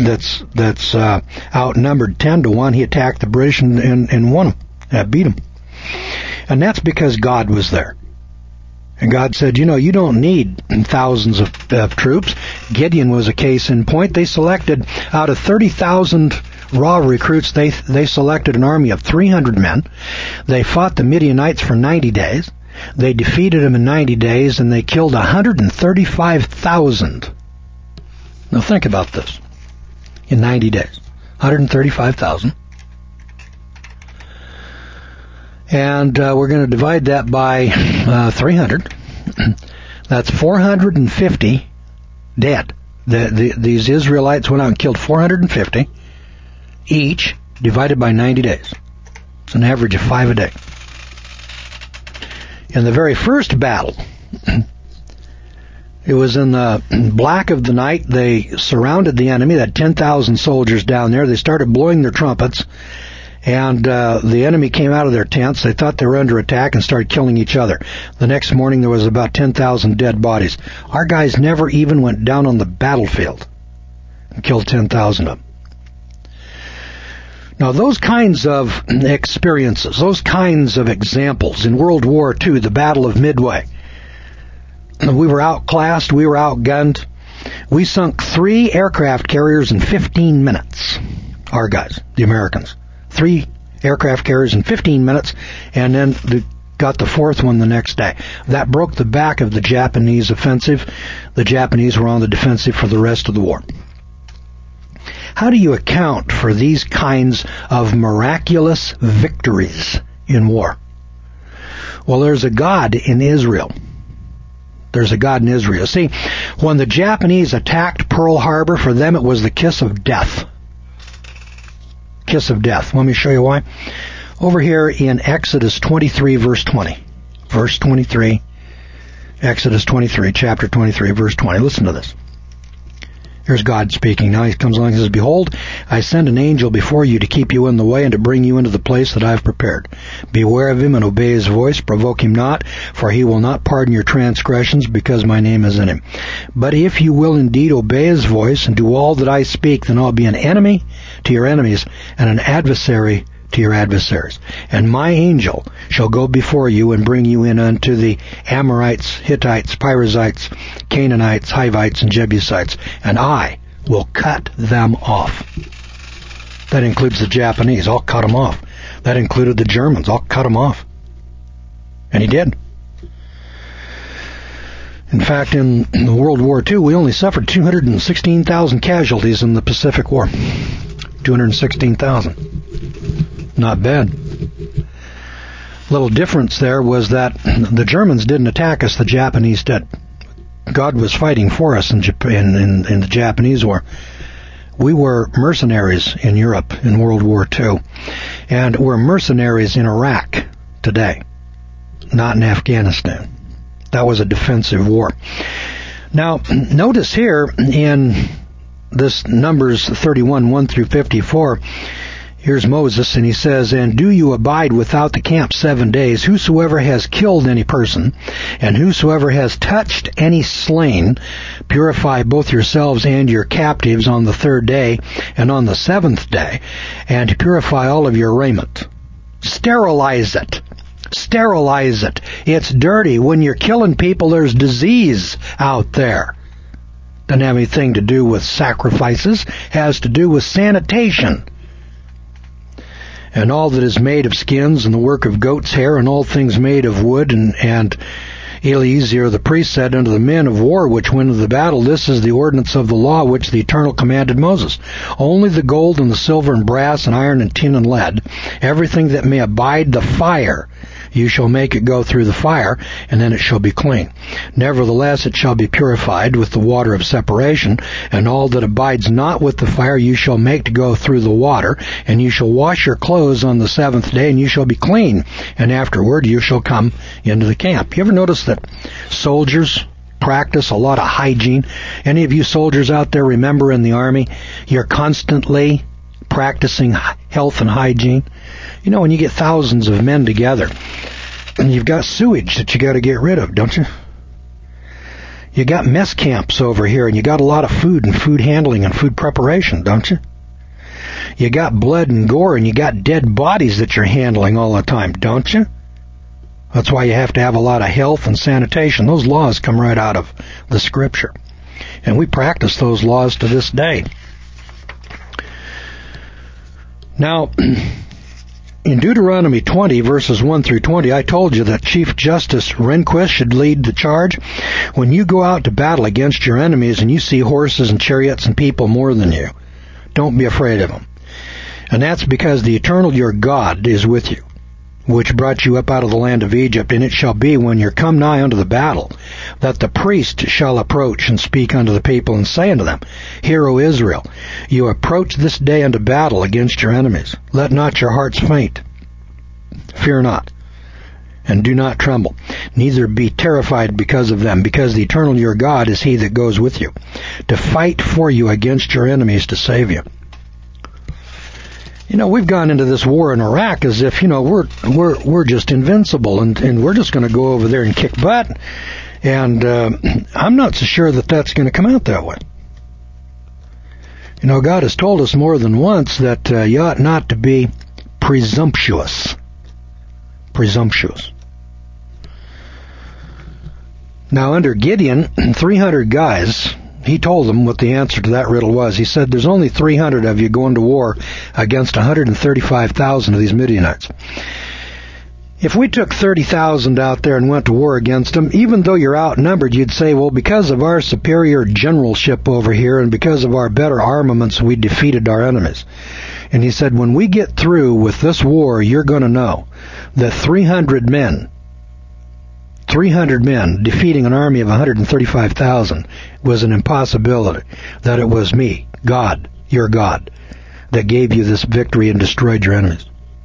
outnumbered 10-1. He attacked the British and won them, beat them, and that's because God was there. And God said, you don't need thousands of troops. Gideon was a case in point. They selected, out of 30,000 raw recruits, they selected an army of 300 men. They fought the Midianites for 90 days. They defeated them in 90 days, and they killed 135,000. Now think about this. In 90 days. 135,000. And we're going to divide that by 300. That's 450 dead. These Israelites went out and killed 450 each, divided by 90 days. It's an average of 5 a day. In the very first battle, it was in the black of the night. They surrounded the enemy. They had 10,000 soldiers down there. They started blowing their trumpets, And the enemy came out of their tents. They thought they were under attack and started killing each other. The next morning there was about 10,000 dead bodies. Our guys never even went down on the battlefield and killed 10,000 of them. Now those kinds of experiences, those kinds of examples in World War II, the Battle of Midway, we were outclassed, we were outgunned. We sunk 3 aircraft carriers in 15 minutes. Our guys, the Americans. 3 aircraft carriers in 15 minutes, and then got the 4th one the next day. That broke the back of the Japanese offensive. The Japanese were on the defensive for the rest of the war. How do you account for these kinds of miraculous victories in war? Well, there's a God in Israel. There's a God in Israel. See, when the Japanese attacked Pearl Harbor, for them it was the kiss of death. Kiss of death. Let me show you why. Over here in Exodus 23, verse 20. Verse 23. Exodus 23, chapter 23, verse 20. Listen to this. Here's God speaking. Now he comes along and says, "Behold, I send an angel before you to keep you in the way and to bring you into the place that I have prepared. Beware of him and obey his voice. Provoke him not, for he will not pardon your transgressions, because my name is in him. But if you will indeed obey his voice and do all that I speak, then I'll be an enemy to your enemies and an adversary to your adversaries. And my angel shall go before you and bring you in unto the Amorites, Hittites, Perizzites, Canaanites, Hivites, and Jebusites, and I will cut them off." That includes the Japanese. I'll cut them off. That included the Germans. I'll cut them off. And he did. In fact, in World War II, we only suffered 216,000 casualties in the Pacific War. 216,000. Not bad. Little difference there was that the Germans didn't attack us, the Japanese did. God was fighting for us in the Japanese War. We were mercenaries in Europe in World War II, and we're mercenaries in Iraq today, not in Afghanistan. That was a defensive war. Now, notice here in this Numbers 31, 1 through 54, here's Moses, and he says, "And do you abide without the camp 7 days. Whosoever has killed any person, and whosoever has touched any slain, purify both yourselves and your captives on the 3rd day, and on the 7th day, and purify all of your raiment." Sterilize it. Sterilize it. It's dirty. When you're killing people, there's disease out there. Doesn't have anything to do with sacrifices. Has to do with sanitation. "And all that is made of skins, and the work of goat's hair, and all things made of wood, and Eleazar the priest said unto the men of war which went into the battle, This is the ordinance of the law which the Eternal commanded Moses. Only the gold and the silver and brass and iron and tin and lead, everything that may abide the fire, you shall make it go through the fire, and then it shall be clean. Nevertheless it shall be purified with the water of separation, and all that abides not with the fire you shall make to go through the water, and you shall wash your clothes on the 7th day, and you shall be clean, and afterward you shall come into the camp." You ever notice that soldiers practice a lot of hygiene? Any of you soldiers out there remember in the Army, you're constantly practicing health and hygiene? You know, when you get thousands of men together, and you've got sewage that you got to get rid of, don't you? You got mess camps over here, and you got a lot of food and food handling and food preparation, don't you? You got blood and gore, and you got dead bodies that you're handling all the time, don't you? That's why you have to have a lot of health and sanitation. Those laws come right out of the Scripture. And we practice those laws to this day. Now, in Deuteronomy 20, verses 1 through 20, I told you that Chief Justice Rehnquist should lead the charge. When you go out to battle against your enemies and you see horses and chariots and people more than you, don't be afraid of them. And that's because the Eternal your God is with you, which brought you up out of the land of Egypt. And it shall be, when you're come nigh unto the battle, that the priest shall approach and speak unto the people, and say unto them, Hear, O Israel, you approach this day unto battle against your enemies. Let not your hearts faint. Fear not, and do not tremble, neither be terrified because of them, because the Eternal your God is he that goes with you, to fight for you against your enemies, to save you. We've gone into this war in Iraq as if, we're just invincible and we're just going to go over there and kick butt. And I'm not so sure that that's going to come out that way. God has told us more than once that you ought not to be presumptuous. Presumptuous. Now, under Gideon, 300 guys, he told them what the answer to that riddle was. He said, there's only 300 of you going to war against 135,000 of these Midianites. If we took 30,000 out there and went to war against them, even though you're outnumbered, you'd say, well, because of our superior generalship over here and because of our better armaments, we defeated our enemies. And he said, when we get through with this war, you're going to know that 300 men defeating an army of 135,000 was an impossibility, that it was me, God, your God, that gave you this victory and destroyed your enemies.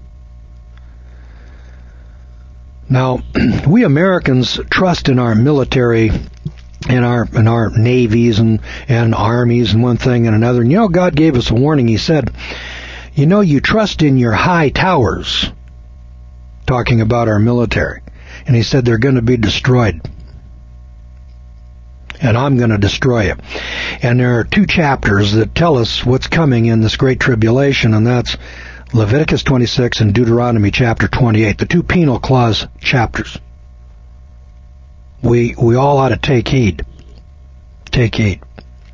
Now, we Americans trust in our military, in our navies and armies and one thing and another. And God gave us a warning. He said, you trust in your high towers, talking about our military. And he said they're going to be destroyed. And I'm going to destroy you. And there are 2 chapters that tell us what's coming in this great tribulation, and that's Leviticus 26 and Deuteronomy chapter 28, the 2 penal clause chapters. We all ought to take heed. Take heed.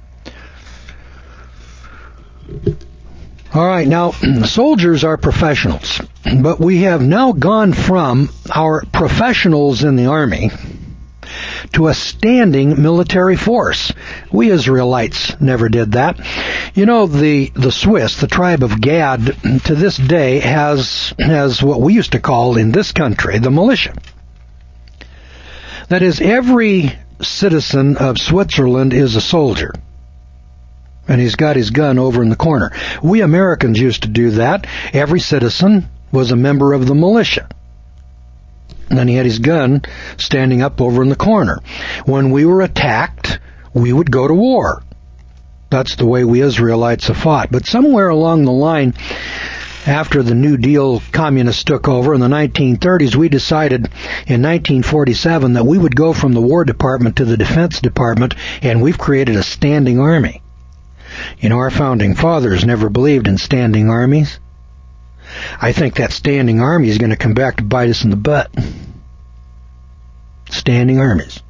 All right, now, soldiers are professionals, but we have now gone from our professionals in the army to a standing military force. We Israelites never did that. The Swiss, the tribe of Gad, to this day has what we used to call in this country the militia. That is, every citizen of Switzerland is a soldier. And he's got his gun over in the corner. We Americans used to do that. Every citizen was a member of the militia. And then he had his gun standing up over in the corner. When we were attacked, we would go to war. That's the way we Israelites have fought. But somewhere along the line, after the New Deal communists took over in the 1930s, we decided in 1947 that we would go from the War Department to the Defense Department, and we've created a standing army. Our founding fathers never believed in standing armies. I think that standing army is going to come back to bite us in the butt. Standing armies.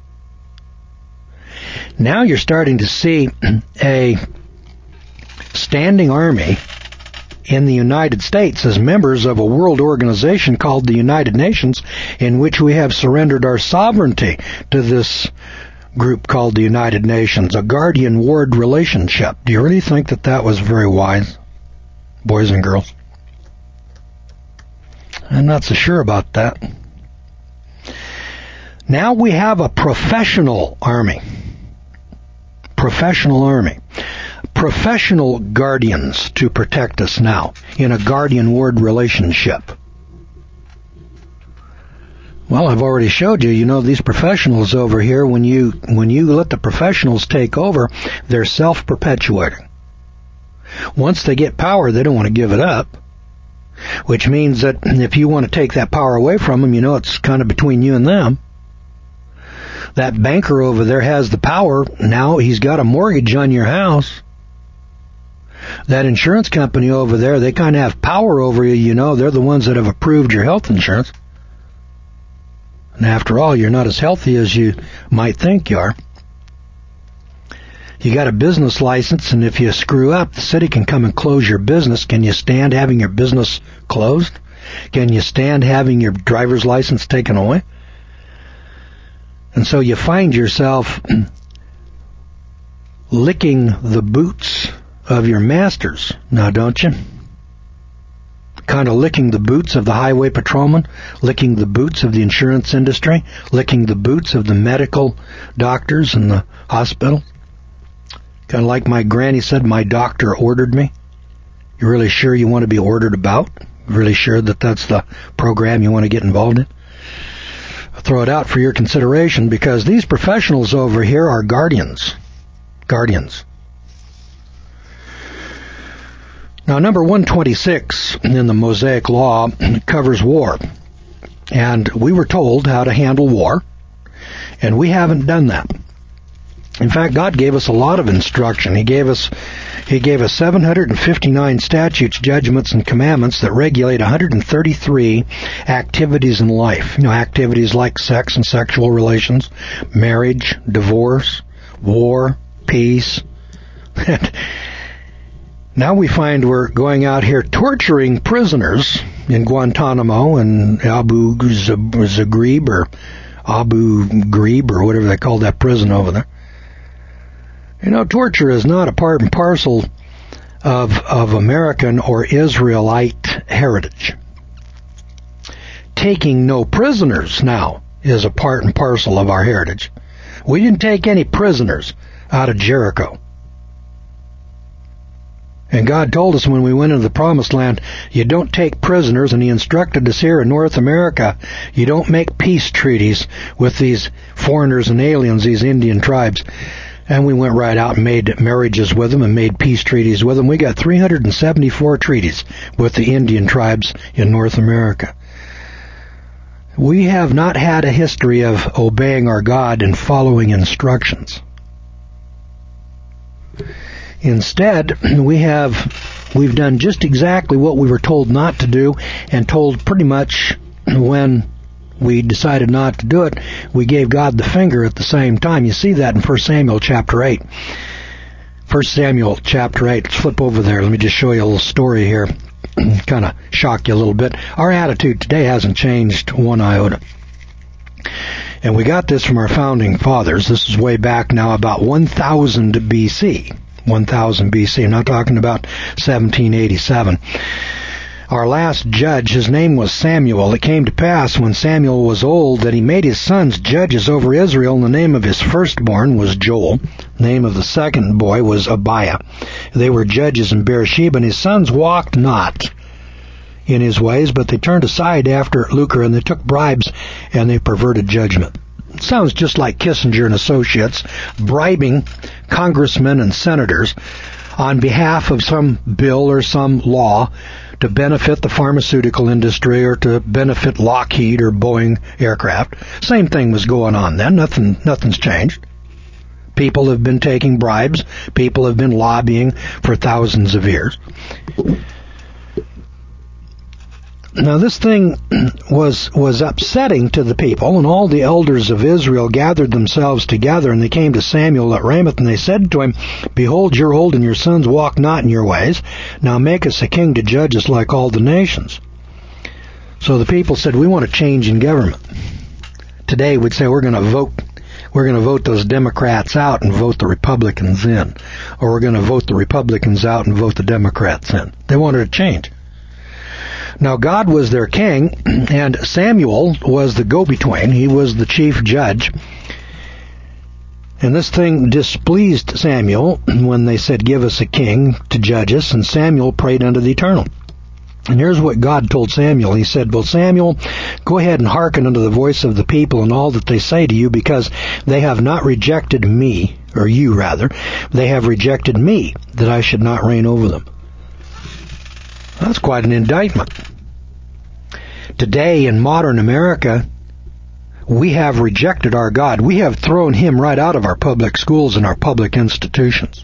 Now you're starting to see a standing army in the United States as members of a world organization called the United Nations, in which we have surrendered our sovereignty to this group called the United Nations, a guardian-ward relationship. Do you really think that was very wise, boys and girls? I'm not so sure about that. Now we have a professional army. Professional army. Professional guardians to protect us now in a guardian-ward relationship. Well, I've already showed you, these professionals over here, when you let the professionals take over, they're self-perpetuating. Once they get power, they don't want to give it up. Which means that if you want to take that power away from them, it's kind of between you and them. That banker over there has the power. Now he's got a mortgage on your house. That insurance company over there, they kind of have power over you, They're the ones that have approved your health insurance. And after all, you're not as healthy as you might think you are. You got a business license, and if you screw up, the city can come and close your business. Can you stand having your business closed? Can you stand having your driver's license taken away? And so you find yourself licking the boots of your masters, now don't you? Kind of licking the boots of the highway patrolman, licking the boots of the insurance industry, licking the boots of the medical doctors in the hospital. Kind of like my granny said, my doctor ordered me. You're really sure you want to be ordered about? Really sure that that's the program you want to get involved in? I'll throw it out for your consideration, because these professionals over here are guardians. Guardians. Now, number 126 in the Mosaic Law covers war. And we were told how to handle war, and we haven't done that. In fact, God gave us a lot of instruction. He gave us 759 statutes, judgments, and commandments that regulate 133 activities in life. Activities like sex and sexual relations, marriage, divorce, war, peace. Now we find we're going out here torturing prisoners in Guantanamo and Abu Ghraib or whatever they call that prison over there. Torture is not a part and parcel of American or Israelite heritage. Taking no prisoners now is a part and parcel of our heritage. We didn't take any prisoners out of Jericho. And God told us when we went into the Promised Land, you don't take prisoners, and He instructed us here in North America, you don't make peace treaties with these foreigners and aliens, these Indian tribes. And we went right out and made marriages with them and made peace treaties with them. We got 374 treaties with the Indian tribes in North America. We have not had a history of obeying our God and following instructions. Instead, we've done just exactly what we were told not to do, and told pretty much when we decided not to do it, we gave God the finger at the same time. You see that in 1 Samuel chapter 8. 1 Samuel chapter 8. Let's flip over there. Let me just show you a little story here. Kind of shock you a little bit. Our attitude today hasn't changed one iota. And we got this from our founding fathers. This is way back now, about 1000 BC. 1000 BC. I'm not talking about 1787. Our last judge, his name was Samuel. It came to pass when Samuel was old that he made his sons judges over Israel, and the name of his firstborn was Joel. The name of the second boy was Abiah. They were judges in Beersheba, and his sons walked not in his ways, but they turned aside after lucre, and they took bribes, and they perverted judgment. It sounds just like Kissinger and Associates bribing congressmen and senators on behalf of some bill or some law to benefit the pharmaceutical industry or to benefit Lockheed or Boeing aircraft. Same thing was going on then. Nothing's changed. People have been taking bribes. People have been lobbying for thousands of years. Now this thing was upsetting to the people, and all the elders of Israel gathered themselves together, and they came to Samuel at Ramoth, and they said to him, Behold, you're old, and your sons walk not in your ways. Now make us a king to judge us like all the nations. So the people said, we want a change in government. Today we'd say we're going to vote those Democrats out and vote the Republicans in. Or we're going to vote the Republicans out and vote the Democrats in. They wanted a change. Now God was their king, and Samuel was the go-between. He was the chief judge. And this thing displeased Samuel when they said, give us a king to judge us, and Samuel prayed unto the Eternal. And here's what God told Samuel. He said, well, Samuel, go ahead and hearken unto the voice of the people and all that they say to you, because they have not rejected me, or you rather, they have rejected me, that I should not reign over them. That's quite an indictment. Today in modern America, we have rejected our God. We have thrown Him right out of our public schools and our public institutions.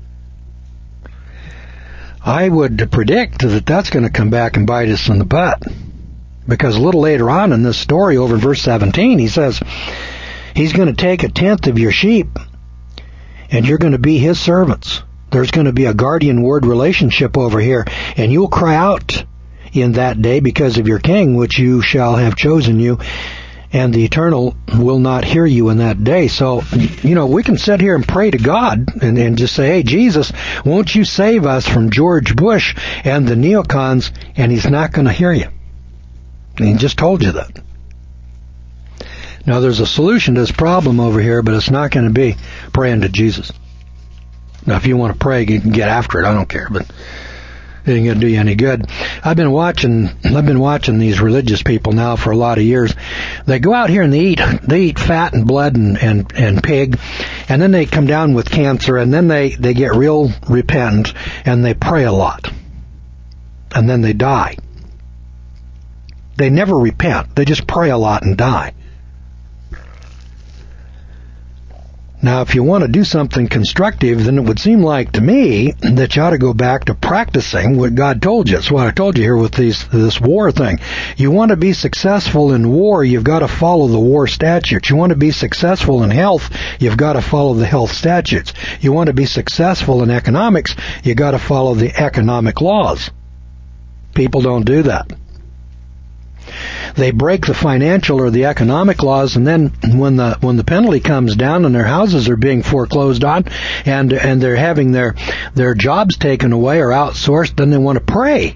I would predict that that's going to come back and bite us in the butt. Because a little later on in this story, over in verse 17, He says, He's going to take 1/10 of your sheep, and you're going to be His servants. There's going to be a guardian ward relationship over here, and you'll cry out in that day because of your king, which you shall have chosen you, and the Eternal will not hear you in that day. So, we can sit here and pray to God and just say, hey, Jesus, won't you save us from George Bush and the neocons, and He's not going to hear you. And He just told you that. Now, there's a solution to this problem over here, but it's not going to be praying to Jesus. Now, if you want to pray, you can get after it. I don't care, but it ain't going to do you any good. I've been watching these religious people now for a lot of years. They go out here and they eat fat and blood and pig, and then they come down with cancer, and then they get real repentant, and they pray a lot. and then they die. They never repent. They just pray a lot and die. Now, if you want to do something constructive, then it would seem like to me that you ought to go back to practicing what God told you. That's what I told you here with this war thing. You want to be successful in war, you've got to follow the war statutes. You want to be successful in health, you've got to follow the health statutes. You want to be successful in economics, you've got to follow the economic laws. People don't do that. They break the financial or the economic laws, and then when the penalty comes down and their houses are being foreclosed on and they're having their jobs taken away or outsourced, then they want to pray.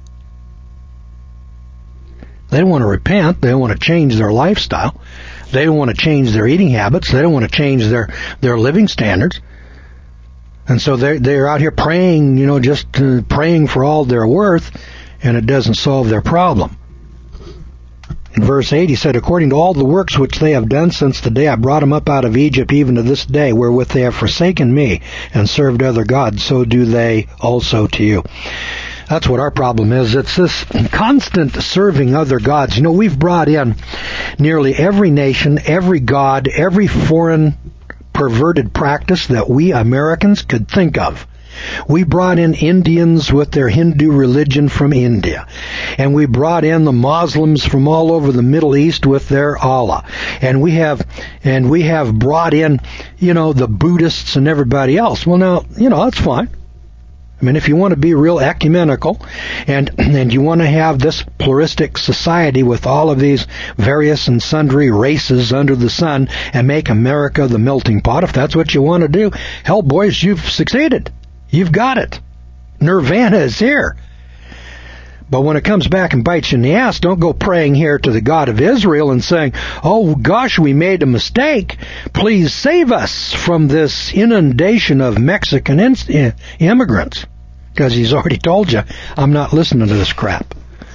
They don't want to repent. They don't want to change their lifestyle. They don't want to change their eating habits. They don't want to change their living standards. And so they're out here praying, just praying for all they're worth, and it doesn't solve their problem. In verse 8, he said, according to all the works which they have done since the day I brought them up out of Egypt, even to this day, wherewith they have forsaken me and served other gods, so do they also to you. That's what our problem is. It's this constant serving other gods. We've brought in nearly every nation, every god, every foreign perverted practice that we Americans could think of. We brought in Indians with their Hindu religion from India. And we brought in the Muslims from all over the Middle East with their Allah. And we have brought in, the Buddhists and everybody else. Well, now, that's fine. I mean, if you want to be real ecumenical and you want to have this pluralistic society with all of these various and sundry races under the sun and make America the melting pot, if that's what you want to do, hell, boys, you've succeeded. You've got it. Nirvana is here. But when it comes back and bites you in the ass, don't go praying here to the God of Israel and saying, oh gosh, we made a mistake. Please save us from this inundation of Mexican immigrants. Because he's already told you, I'm not listening to this crap.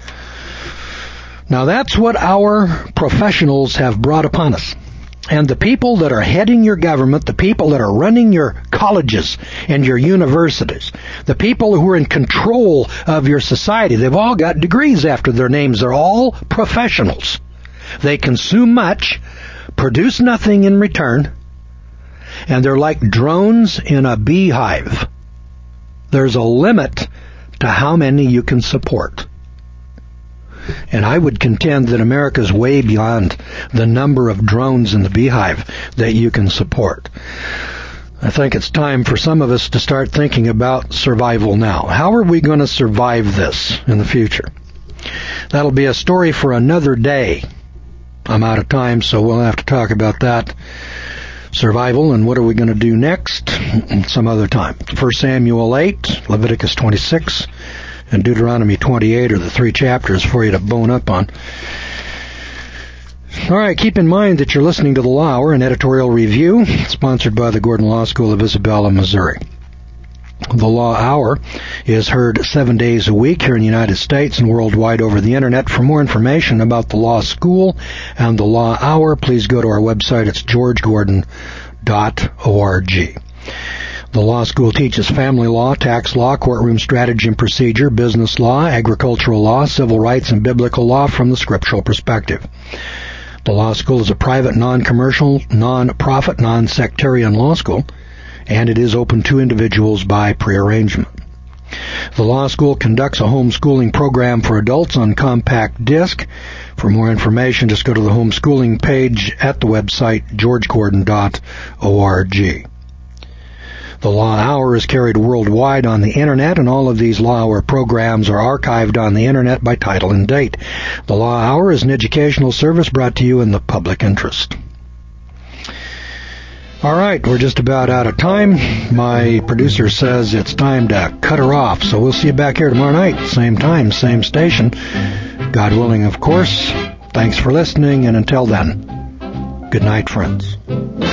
Now that's what our professionals have brought upon us. And the people that are heading your government, the people that are running your colleges and your universities, the people who are in control of your society, they've all got degrees after their names. They're all professionals. They consume much, produce nothing in return, and they're like drones in a beehive. There's a limit to how many you can support. And I would contend that America is way beyond the number of drones in the beehive that you can support. I think it's time for some of us to start thinking about survival now. How are we going to survive this in the future? That'll be a story for another day. I'm out of time, so we'll have to talk about that. Survival and what are we going to do next some other time. 1 Samuel 8, Leviticus 26, and Deuteronomy 28 are the three chapters for you to bone up on. All right, keep in mind that you're listening to The Law Hour, an editorial review sponsored by the Gordon Law School of Isabella, Missouri. The Law Hour is heard 7 days a week here in the United States and worldwide over the Internet. For more information about the Law School and the Law Hour, please go to our website. It's georgegordon.org. The law school teaches family law, tax law, courtroom strategy and procedure, business law, agricultural law, civil rights, and biblical law from the scriptural perspective. The law school is a private, non-commercial, non-profit, non-sectarian law school, and it is open to individuals by prearrangement. The law school conducts a homeschooling program for adults on compact disc. For more information, just go to the homeschooling page at the website georgegordon.org. The Law Hour is carried worldwide on the Internet, and all of these Law Hour programs are archived on the Internet by title and date. The Law Hour is an educational service brought to you in the public interest. All right, we're just about out of time. My producer says it's time to cut her off, so we'll see you back here tomorrow night, same time, same station. God willing, of course. Thanks for listening, and until then, good night, friends.